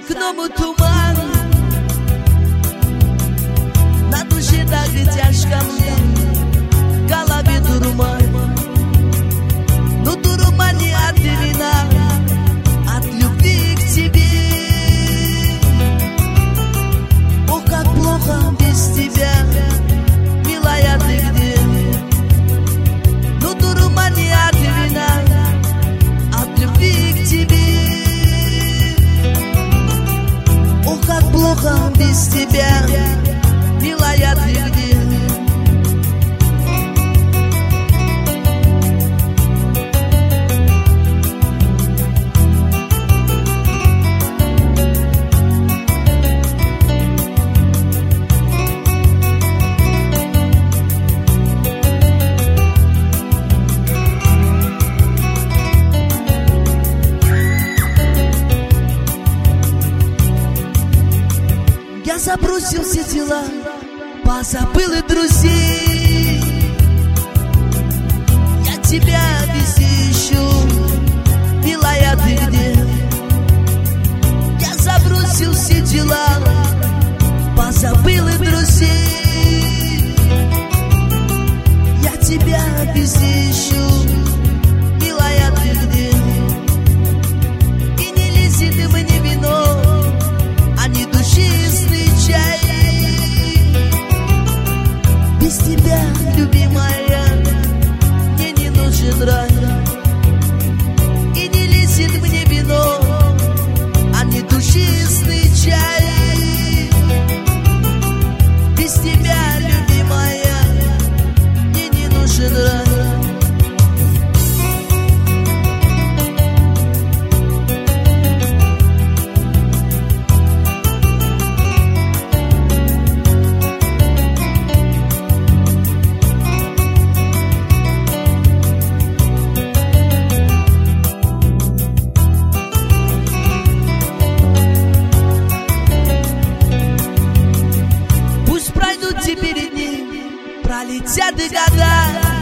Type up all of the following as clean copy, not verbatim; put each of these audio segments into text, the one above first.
окном туман, на душе так и тяжко мне, в голове дурман. Но дурман не от вина, от любви к тебе. Ох, как плохо без тебя, милая, ты где? Но дурман не от вина, от любви к тебе. Ох, как плохо без тебя, милая, ты где? Я забросил все дела, позабыл и друзей. Я тебя везде ищу, милая, ты где? Я забросил все дела, позабыл и друзей. Я тебя везде ищу, милая, ты где? И не лези ты мне вино, а не душистый чай. Без тебя, любимая, мне не нужен рай. И не лезет мне вино, а не душистый чай. Без тебя, любимая, мне не нужен рай. Теперь дни пролетят и года,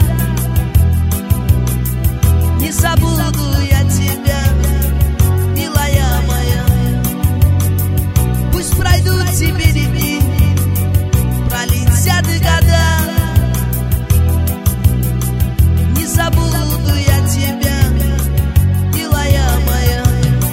не забуду я тебя, милая моя. Пусть пройдут теперь дни, пролетят и года, не забуду я тебя, милая моя.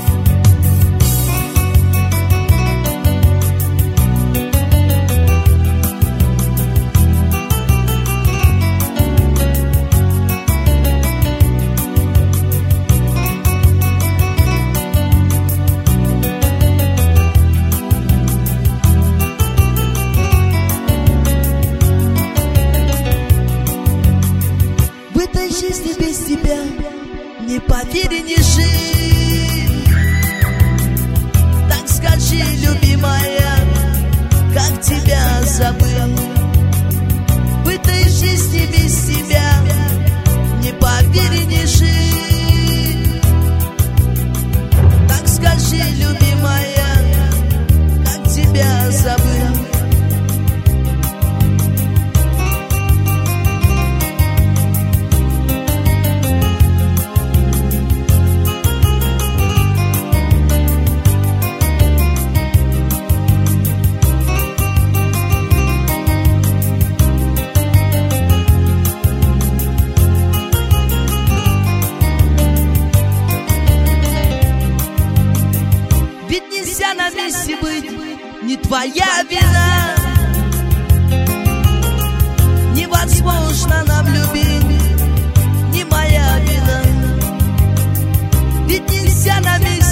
Жизни без тебя, не поверь, не жить. Так скажи, любимая, как тебя забыл. В этой жизни без тебя, не поверь, не жить. Так скажи, любимая, как тебя забыл. На месте быть не твоя вина. Невозможно нам любить, не моя вина. Ведь нельзя на месте